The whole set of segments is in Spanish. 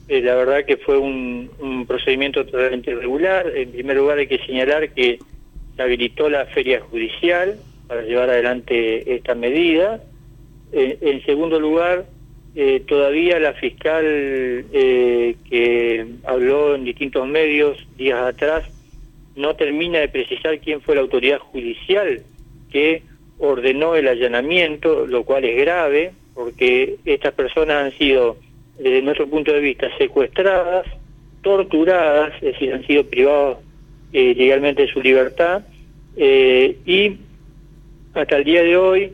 La verdad que fue un procedimiento totalmente irregular. En primer lugar hay que señalar que se habilitó la feria judicial para llevar adelante esta medida. En segundo lugar, todavía la fiscal que habló en distintos medios días atrás no termina de precisar quién fue la autoridad judicial que ordenó el allanamiento, lo cual es grave, porque estas personas han sido, desde nuestro punto de vista, secuestradas, torturadas, es decir, han sido privados legalmente de su libertad, y hasta el día de hoy,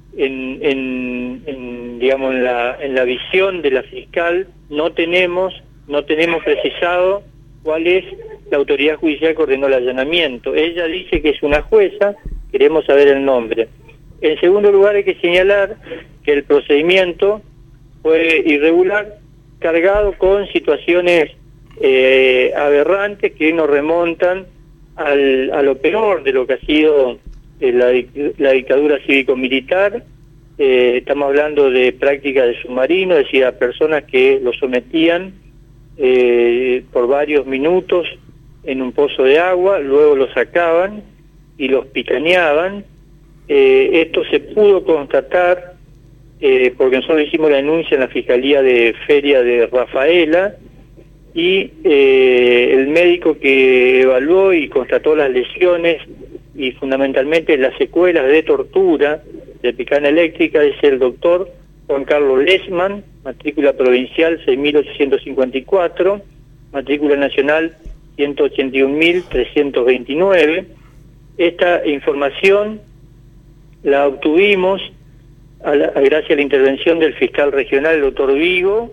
digamos, en la visión de la fiscal, no tenemos precisado cuál es la autoridad judicial que ordenó el allanamiento. Ella dice que es una jueza, queremos saber el nombre. En segundo lugar, hay que señalar que el procedimiento fue irregular, cargado con situaciones aberrantes que nos remontan a lo peor de lo que ha sido la dictadura cívico-militar. Estamos hablando de prácticas de submarino, es decir, a personas que los sometían por varios minutos en un pozo de agua, luego los sacaban y los picaneaban. Esto se pudo constatar porque nosotros hicimos la denuncia en la Fiscalía de Feria de Rafaela, y el médico que evaluó y constató las lesiones y fundamentalmente las secuelas de tortura de picana eléctrica es el doctor Juan Carlos Lesman, matrícula provincial 6.854, matrícula nacional 181.329. Esta información la obtuvimos gracias a la intervención del fiscal regional, el doctor Vigo,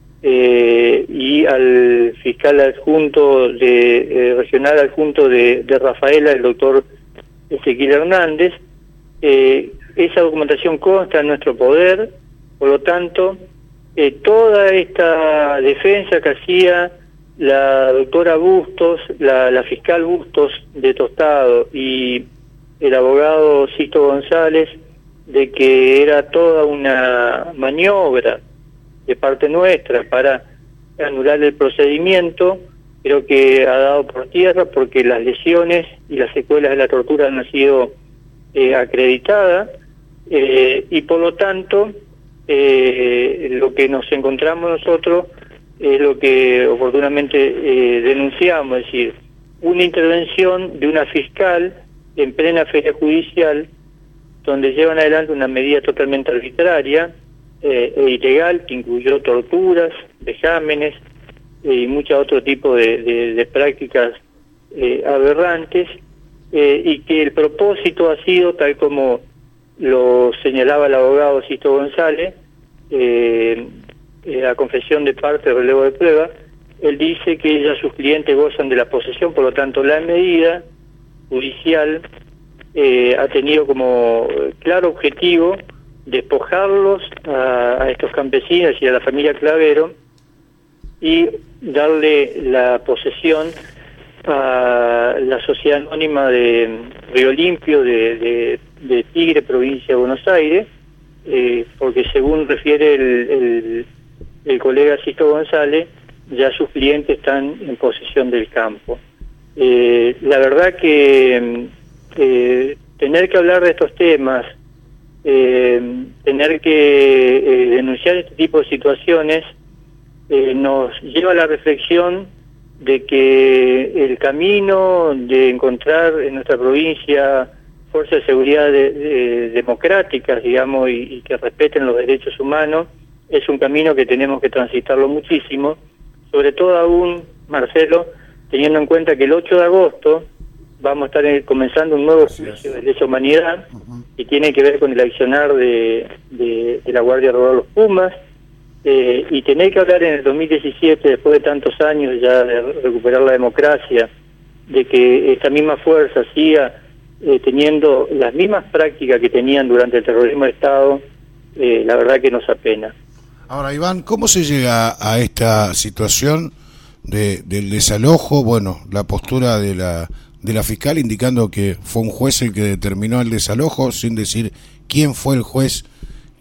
y al fiscal adjunto regional adjunto de Rafaela, el doctor Ezequiel Hernández. Esa documentación consta en nuestro poder, por lo tanto, toda esta defensa que hacía la doctora Bustos, la fiscal Bustos de Tostado, y el abogado Sisto González, de que era toda una maniobra de parte nuestra para anular el procedimiento, creo que ha dado por tierra, porque las lesiones y las secuelas de la tortura han sido acreditadas, y por lo tanto lo que nos encontramos nosotros es lo que oportunamente denunciamos, es decir, una intervención de una fiscal en plena feria judicial, donde llevan adelante una medida totalmente arbitraria e ilegal, que incluyó torturas, vejámenes y muchos otros tipos de prácticas aberrantes, y que el propósito ha sido, tal como lo señalaba el abogado Sisto González, la confesión de parte, relevo de prueba, él dice que ella y sus clientes gozan de la posesión, por lo tanto la medida judicial ha tenido como claro objetivo despojarlos a estos campesinos y a la familia Clavero y darle la posesión a la sociedad anónima de Río Limpio de Tigre, provincia de Buenos Aires, porque según refiere el colega Sisto González, ya sus clientes están en posesión del campo. La verdad que tener que hablar de estos temas, tener que denunciar este tipo de situaciones, nos lleva a la reflexión de que el camino de encontrar en nuestra provincia fuerzas de seguridad democráticas, digamos, y que respeten los derechos humanos, es un camino que tenemos que transitarlo muchísimo, sobre todo aún, Marcelo, teniendo en cuenta que el 8 de agosto vamos a estar comenzando un nuevo juicio de lesa humanidad, que tiene que ver con el accionar de la Guardia Rural Los Pumas, y tener que hablar en el 2017, después de tantos años ya de recuperar la democracia, de que esta misma fuerza siga teniendo las mismas prácticas que tenían durante el terrorismo de Estado, la verdad que nos apena. Ahora, Iván, ¿cómo se llega a esta situación del desalojo? Bueno, la postura de la fiscal indicando que fue un juez el que determinó el desalojo, sin decir quién fue el juez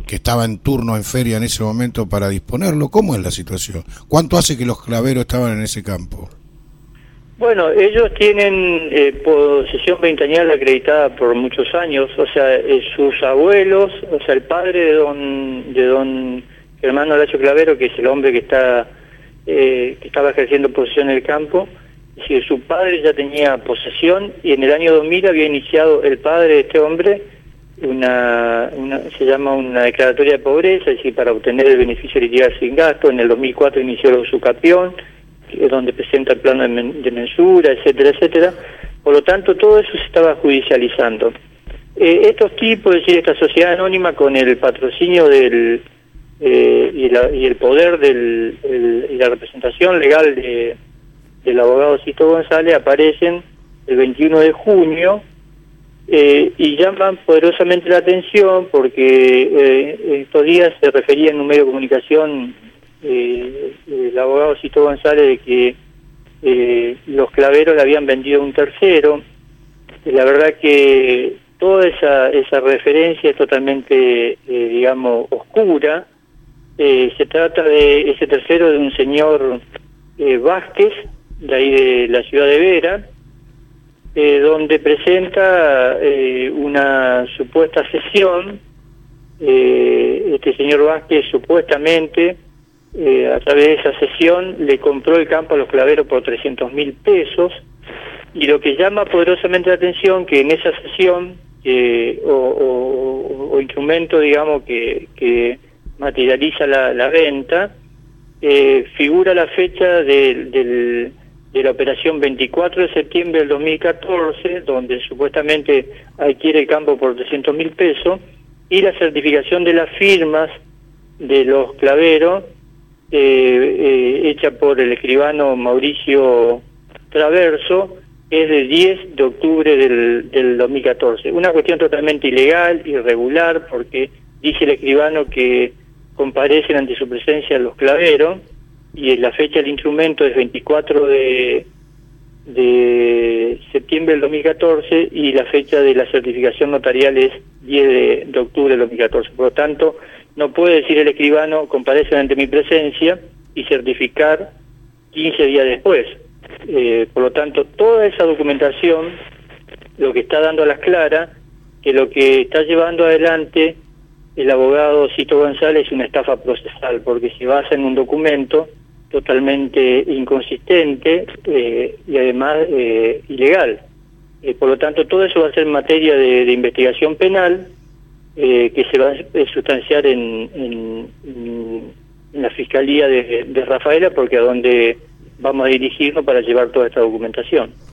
que estaba en turno en feria en ese momento para disponerlo. ¿Cómo es la situación? ¿Cuánto hace que los claveros estaban en ese campo? Bueno, ellos tienen posesión veinteañal acreditada por muchos años, o sea, sus abuelos, o sea, el padre de don Germán Horacio Clavero, que es el hombre que estaba ejerciendo posesión en el campo, es decir, su padre ya tenía posesión, y en el año 2000 había iniciado el padre de este hombre se llama una declaratoria de pobreza, es decir, para obtener el beneficio litigar sin gasto. En el 2004 inició el usucapión, donde presenta el plano de mensura, etcétera, etcétera. Por lo tanto, todo eso se estaba judicializando. Estos tipos, es decir, esta sociedad anónima, con el patrocinio y el poder y la representación legal del abogado Sisto González, aparecen el 21 de junio y llaman poderosamente la atención porque estos días se refería en un medio de comunicación el abogado Sisto González de que los claveros le habían vendido a un tercero. La verdad que toda esa referencia es totalmente, digamos, oscura. Se trata de ese tercero, de un señor Vázquez, de ahí de la ciudad de Vera, donde presenta una supuesta cesión. Este señor Vázquez supuestamente, a través de esa cesión, le compró el campo a los claveros por 300.000 pesos, y lo que llama poderosamente la atención, que en esa cesión o instrumento, digamos, que materializa la venta, figura la fecha de la operación 24 de septiembre del 2014, donde supuestamente adquiere el campo por 300.000 pesos, y la certificación de las firmas de los claveros, hecha por el escribano Mauricio Traverso, es del 10 de octubre del 2014. Una cuestión totalmente ilegal, irregular, porque dice el escribano que comparecen ante su presencia los claveros, y la fecha del instrumento es 24 de septiembre del 2014, y la fecha de la certificación notarial es 10 de octubre del 2014. Por lo tanto, no puede decir el escribano comparecen ante mi presencia y certificar 15 días después. Por lo tanto, toda esa documentación lo que está dando a las claras que lo que está llevando adelante el abogado Sisto González es una estafa procesal, porque se basa en un documento totalmente inconsistente y además ilegal. Por lo tanto, todo eso va a ser materia de investigación penal que se va a sustanciar en la Fiscalía de Rafaela, porque a donde vamos a dirigirnos para llevar toda esta documentación.